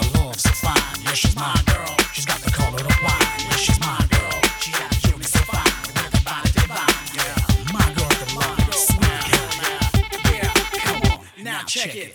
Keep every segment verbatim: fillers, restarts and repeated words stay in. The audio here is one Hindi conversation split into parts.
love so fine. Yeah, she's my girl. She's got the color of wine. Yeah, she's my girl. She got a cutie so fine. With a body divine. Yeah, my girl divine. Sweet girl. Yeah, yeah. Come on, now check it.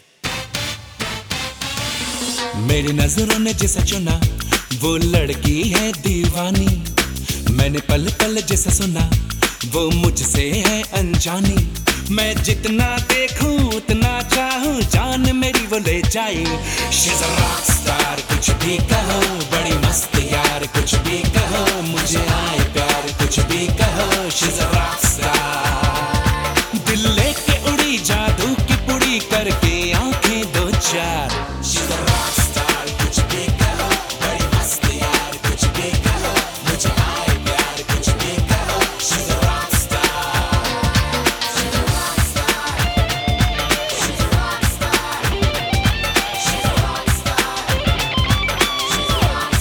मेरी नजरों ने जिसे चुना वो लड़की है दीवानी. मैंने पल पल जिसे सुना वो मुझसे है अनजानी. मैं जितना देखूं उतना चाहूं जान मेरी वो ले जाए. She's a rock star कुछ भी कहो बड़ी मस्त यार कुछ भी कहो मुझे आए प्यार कुछ भी कहो. She's a rock star दिल लेके उड़ी जादू की पुड़ी करके आंखें दो चार. She's a rock star कुछ भी कहो बड़ी मस्त यार कुछ भी कहो मुझे आए प्यार कुछ भी कहो. She's a rock star. She's a rock star. She's a rock star. She's a rock star. She's a rock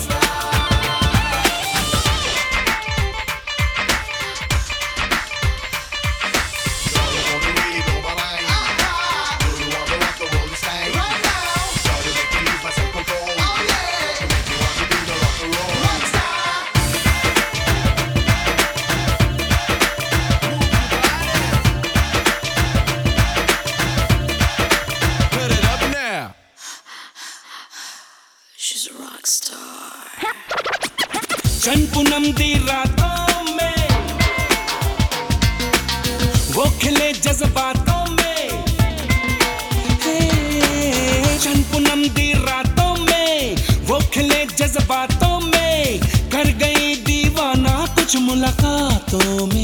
She's a rock star. चन पूनम दी रातों में वो खिले जज्बातों में. चन पूनम दी रातों में वो खिले जज्बातों में कर गई दीवाना कुछ मुलाकातों में.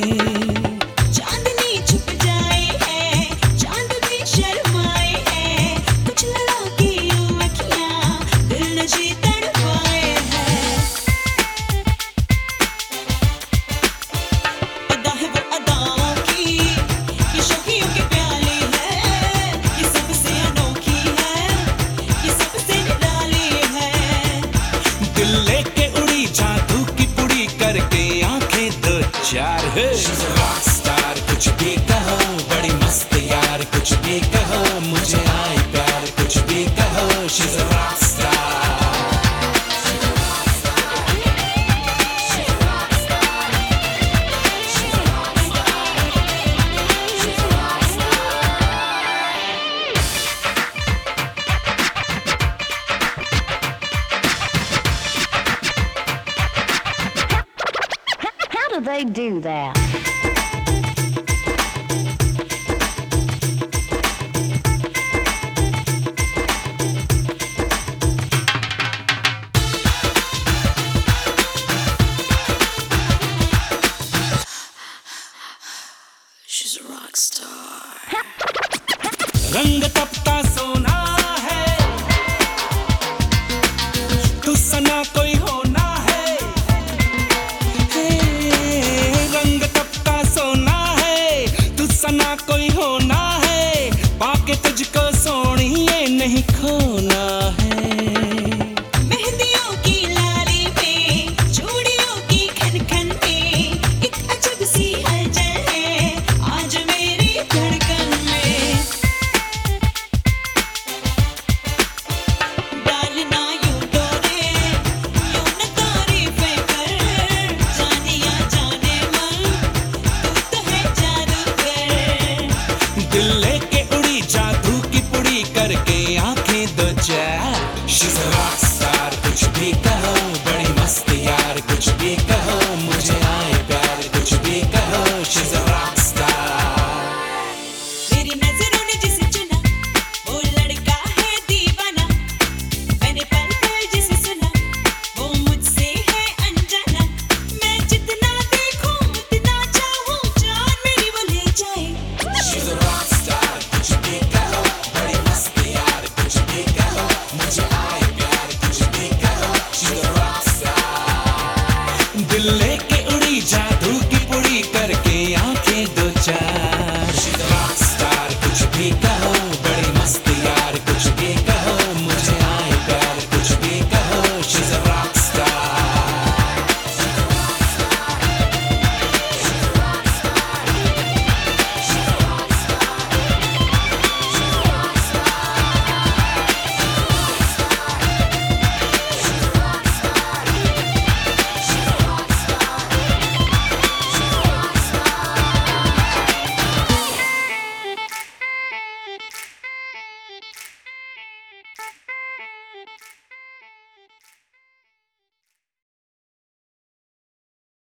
She's a rock star कुछ भी कहो बड़ी मस्त यार कुछ भी कहो मुझे आए प्यार कुछ भी कहो. She's a rock star. She's a rock star. She's a rock star. She's a rock star. She's a rock star. How do they do that? She's a rock star. रंग तपता सोना है तू सना कोई होना है. रंग तपता सोना है तू सना कोई होना है. पाके तुझको सोनी ये नहीं खोना है. दिल लेके उड़ी जादू की पुड़ी करके आंखें दो चार. She's a rock star कुछ भी कहो बड़ी मस्त यार कुछ भी कहो